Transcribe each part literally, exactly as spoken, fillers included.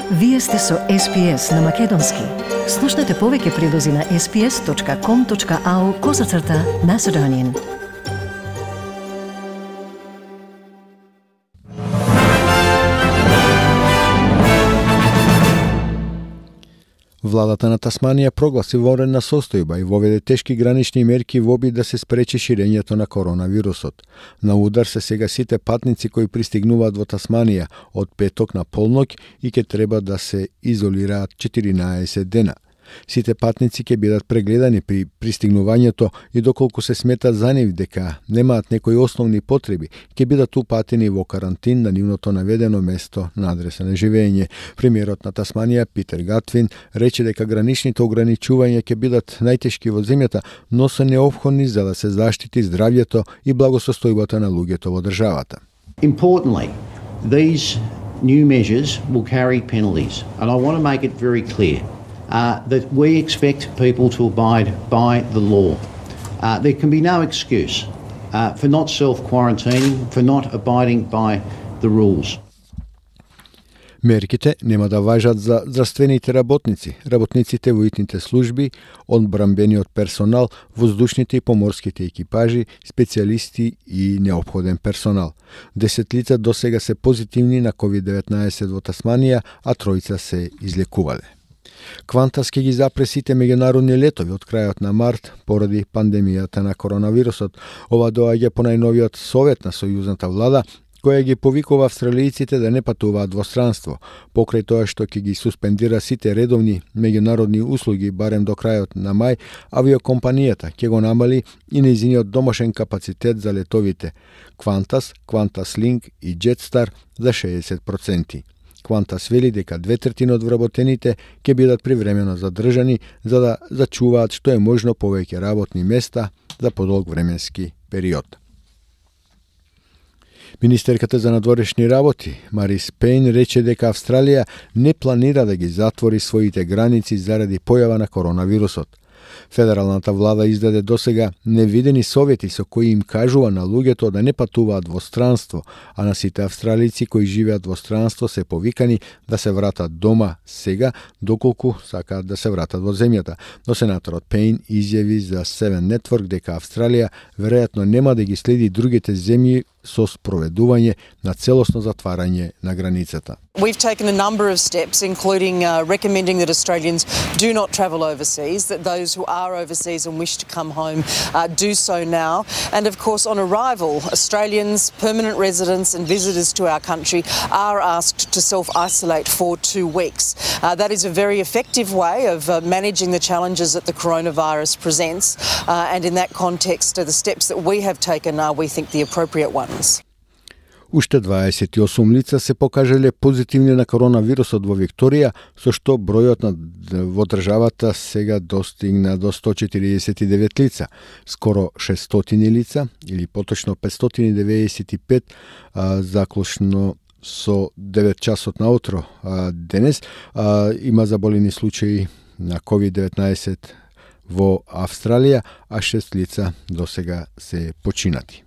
Вие сте со Ес Би Ес на Македонски. Слушнете повеќе прилози на ес би ес точка ком точка ау козацрта Macedonian. Владата на Тасманија прогласи военна состојба и воведе тешки гранични мерки во обид да се спречи ширењето на коронавирусот. На удар се сега сите патници кои пристигнуваат во Тасманија од петок на полноќ и ќе треба да се изолираат четиринаесет дена. Сите патници ќе бидат прегледани при пристигнувањето и доколку се смета за нив дека немаат некои основни потреби, ќе бидат упатени во карантин на нивното наведено место на адреса на живење. Премиерот на Тасманија Питер Гатвин рече дека граничните ограничувања ќе бидат најтешки во земјата, но се неопходни за да се заштити здравјето и благосостојбата на луѓето во државата. Importantly, these new measures will carry penalties, and I want to make it very clear. Uh, that we expect people to abide by the law. Uh, there can be no excuse uh, for not self-quarantining, for not abiding by the rules. Мерките нема да важат за здравствените работници, работниците во итните служби, одбранбениот персонал, воздушните и поморските екипажи, специјалисти и неопходен персонал. Десет лица досега се позитивни на ковид деветнаесет во Тасманија, а тројца се излекувале. Квантас ќе ги запре сите меѓународни летови од крајот на март поради пандемијата на коронавирусот. Ова доаѓа по најновиот совет на сојузната влада, која ги повикува австралијците да не патуваат во странство, покрај тоа што ќе ги суспендира сите редовни меѓународни услуги барем до крајот на мај. Авиокомпанијата ќе го намали и нејзиниот домашен капацитет за летовите Qantas, Qantas Link и Jetstar за шеесет проценти. Qantas вели дека две третини од вработените ќе бидат привремено задржани за да зачуваат што е можно повеќе работни места за подолг временски период. Министерката за надворешни работи Марис Пейн рече дека Австралија не планира да ги затвори своите граници заради појава на коронавирусот. Федералната влада издаде досега невидени совети со кои им кажува на луѓето да не патуваат во странство, а на сите австралици кои живеат во странство се повикани да се вратат дома сега, доколку сакаат да се вратат во земјата. Но сенаторот Пейн изјави за Seven Network дека Австралија веројатно нема да ги следи другите земји со спроведување на целосно затварање на границата. We've taken a number of steps, including uh, recommending that Australians do not travel overseas, that those who are overseas and wish to come home uh, do so now. And of course, on arrival, Australians, permanent residents and visitors to our country are asked to self-isolate for two weeks. Uh, that is a very effective way of uh, managing the challenges that the coronavirus presents. Uh, and in that context, uh, the steps that we have taken are, we think, the appropriate ones. Уште дваесет и осум лица се покажале позитивни на коронавирусот во Викторија, со што бројот на во државата сега достигна до сто четириесет и девет лица. Скоро шестстотини лица, или поточно петстотини деветдесет и пет, а, заклучно со девет часот наутро а, денес, а, има заболени случаи на ковид деветнаесет во Австралија, а шест лица досега се починати.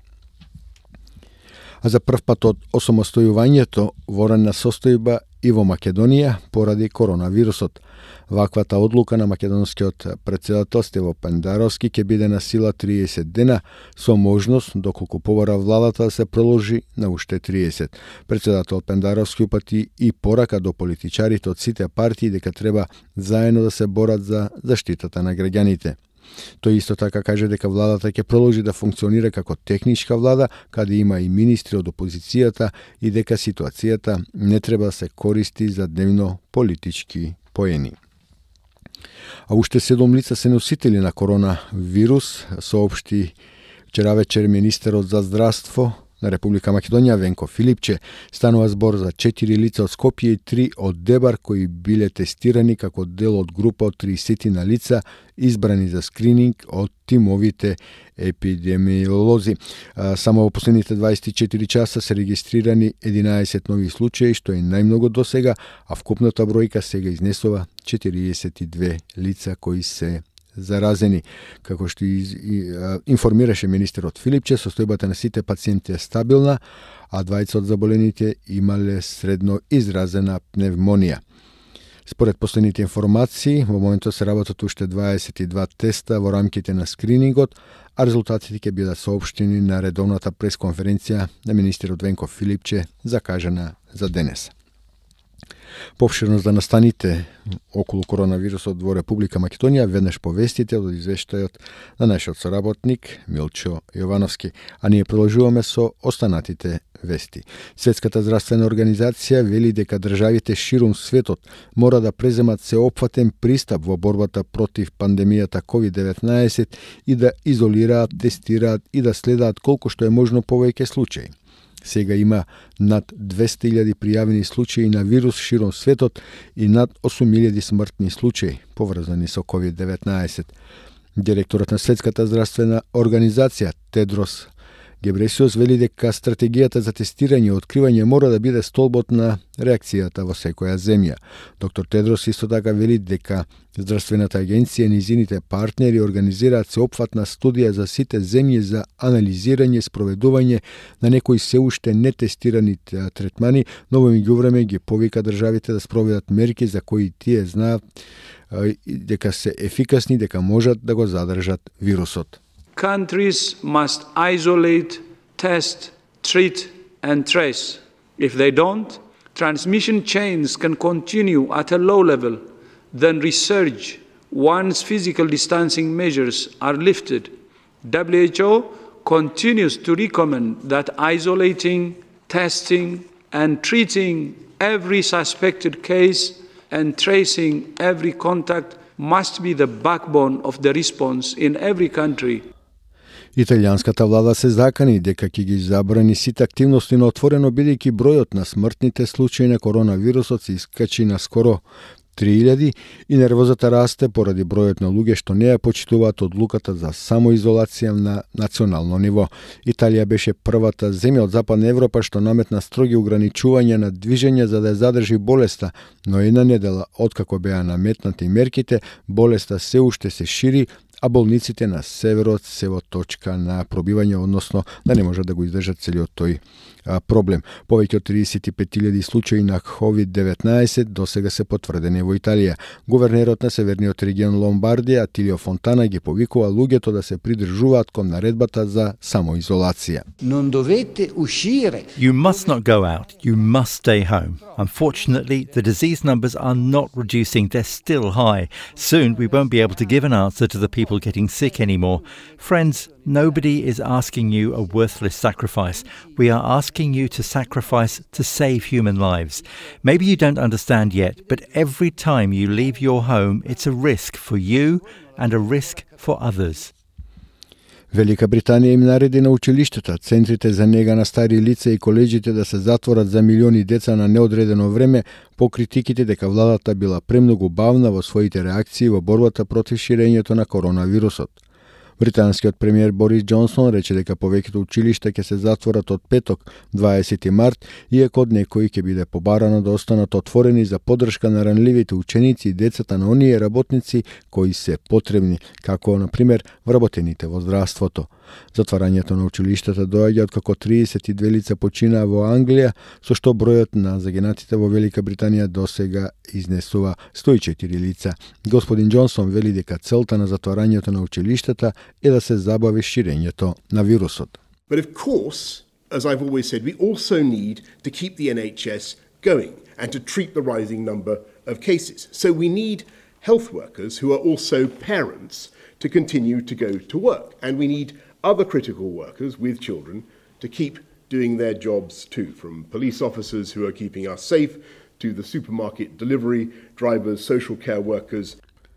А за прв пат од осамостојувањето военна состојба и во Македонија поради коронавирусот. Ваквата одлука на македонскиот претседател Стево Пендаровски ќе биде на сила триесет дена, со можност, доколку побара владата, да се проложи на уште триесет. Претседател Пендаровски упати и порака до политичарите од сите партии дека треба заедно да се борат за заштитата на граѓаните. Тој исто така каже дека владата ќе продолжи да функционира како техничка влада, каде има и министри од опозицијата и дека ситуацијата не треба да се користи за дневно политички поени. А уште седум лица се носители на коронавирус, соопшти вчера вечер министерот за здравство на Република Македонија Венко Филипче. Станува збор за четири лица од Скопје и три од Дебар кои биле тестирани како дел од група од триесет на лица избрани за скрининг од тимовите епидемиолози. Само во последните дваесет и четири часа се регистрирани единаесет нови случаи, што е најмногу досега, а вкупната бројка сега изнесува четириесет и две лица кои се заразени. Како што из, и, а, информираше министерот Филипче, состојбата на сите пациенти е стабилна, а двајца од заболените имале средно изразена пневмонија. Според последните информации, во моментот се работат уште дваесет и два теста во рамките на скринингот, а резултатите ќе бидат соопштени на редовната пресконференција на министерот Венко Филипче, закажана за денес. Пообширно за настаните околу коронавирусот во Република Македонија веднаш повестите од извештајот на нашиот соработник Милчо Јовановски, а ние продолжуваме со останатите вести. Светската здравствена организација вели дека државите ширум светот мора да преземат сеопфатен пристап во борбата против пандемијата ковид деветнаесет и да изолираат, тестираат и да следаат колку што е можно повеќе случаи. Сега има над двесте илјади пријавени случаи на вирус широм светот и над осум илјади смртни случаи поврзани со ковид деветнаесет. Директорот на Светската здравствена организација Тедрос Гебресиус вели дека стратегијата за тестирање и откривање мора да биде столбот на реакцијата во секоја земја. Доктор Тедрос исто така вели дека Здравствената агенција и низините партнери организираат сеопфатна студија за сите земји за анализирање и спроведување на некои се уште нетестирани третмани, но во меѓувреме ги повика државите да спроведат мерки за кои тие знаат дека се ефикасни, дека можат да го задржат вирусот. Countries must isolate, test, treat and trace. If they don't, transmission chains can continue at a low level, then resurge once physical distancing measures are lifted. W H O continues to recommend that isolating, testing and treating every suspected case and tracing every contact must be the backbone of the response in every country. Италијанската влада се закани дека ќе ги забрани сите активности на отворено, бидејќи бројот на смртните случаи на коронавирусот се искачи на скоро три илјади и нервозата расте поради бројот на луѓе што не ја почитуваат одлуката за самоизолација на национално ниво. Италија беше првата земја од Западна Европа што наметна строги ограничувања на движење за да ја задржи болеста, но една недела откако беа наметнати мерките, болеста се уште се шири, а болниците на северот се во точка на пробивање, односно да не можат да го издржат целиот тој а, проблем. Повеќе од тридесет и пет илјади случаи на ковид деветнаесет досега се потврдени во Италија. Гувернерот на северниот регион Ломбардија, Атилио Фонтана, ги повикува луѓето да се придржуваат кон наредбата за самоизолација. Non dovete uscire. You must not go out. You must stay home. Unfortunately, the disease numbers are not reducing. They're still high. Soon we won't be able to give an answer to the people getting sick anymore. Friends, nobody is asking you a worthless sacrifice. We are asking you to sacrifice to save human lives. Maybe you don't understand yet, but every time you leave your home, it's a risk for you and a risk for others. Велика Британија им нареди на училиштата, центрите за нега на стари лица и коледжите да се затворат за милиони деца на неодредено време по критиките дека владата била премногу бавна во своите реакции во борбата против ширењето на коронавирусот. Британскиот премиер Борис Џонсон рече дека повеќето училишта ќе се затворат од петок, дваесети март, иако од некои ќе биде побарано да останат отворени за поддршка на ранливите ученици и децата на оние работници кои се потребни, како, например, вработените во здравството. Затварањето на училиштата доаѓа откако тридесет и две лица починаа во Англија, со што бројот на загинатите во Велика Британија досега изнесува сто и четири лица. Господин Џонсон вели дека целта на затварањето на училиштата е да се забави ширењето на вирусот. But of course, as I've always said, we also need to keep the N H S going and to treat the rising number of cases. So we need health workers who are also parents to continue to go to work. And we need other critical workers with children to keep doing their jobs too, from police officers who are keeping us safe to the supermarket delivery drivers, social care workers.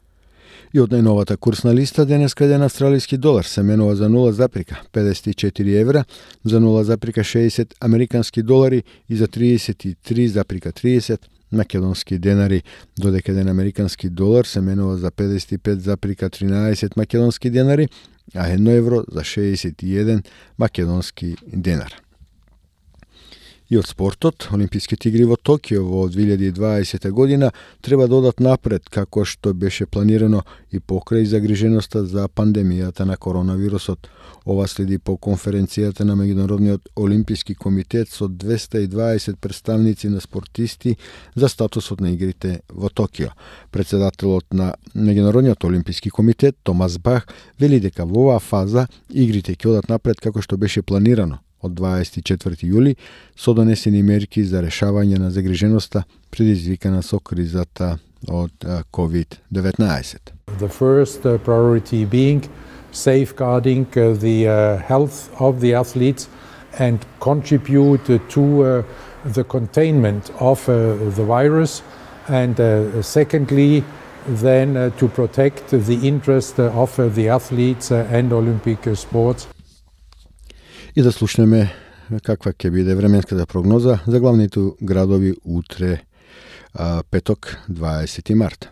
И од најновата курсна листа денеска еден австралиски долар се менува за нула запирка педесет и четири евра, за нула запирка шеесет американски долари и за тридесет и три запирка триесет македонски денари, додека еден американски долар се менува за педесет и пет запирка тринаесет македонски денари, а едно евро за шеесет и еден македонски денар. И од спортот, Олимписките игри во Токио во две илјади и дваесета година треба да одат напред како што беше планирано и покрај загриженоста за пандемијата на коронавирусот. Ова следи по конференцијата на Меѓународниот олимписки комитет со двеста и дваесет представници на спортисти за статусот на игрите во Токио. Председателот на Меѓународниот олимписки комитет Томас Бах вели дека во оваа фаза игрите ќе одат напред како што беше планирано од дваесет и четврти јули со донесени мерки за решавање на загриженоста предизвикана со кризата од ковид деветнаесет. The first uh, priority being safeguarding uh, the uh, health of the athletes and contribute uh, to uh, the containment of uh, the virus, and uh, secondly then uh, to protect the interest of uh, the athletes uh, and Olympic sports. И да слушнеме каква ќе биде временската прогноза за главните градови утре, петок, дваесети март.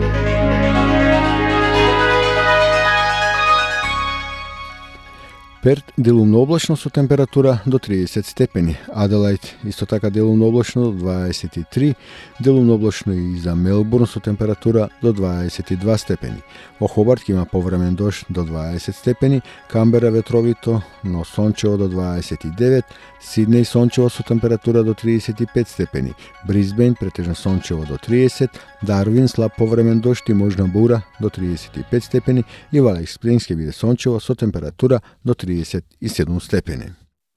Перт делумно облачно со температура до триесет степени. Аделајд исто така делумно облачно до дваесет и три, делумно облачно и за Мелбурн со температура до дваесет и два степени. Во Хобарт има повремен дожд до дваесет степени, Камбера ветровито, но сончево до дваесет и девет, Сиднеј сончево со температура до триесет и пет степени, Брисбејн претежно сончево до триесет, Дарвин слаб повремен дожд и можна бура до триесет и пет степени и во Алек Спрингс ќе биде сончево со температура до триесет и седум степени.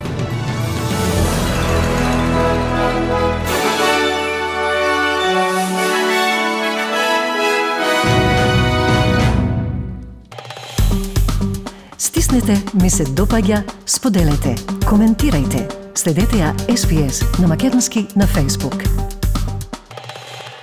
Стиснете, ми се допаѓа, споделете, коментирајте. Следете ја Ес Би Ес на македонски на Facebook.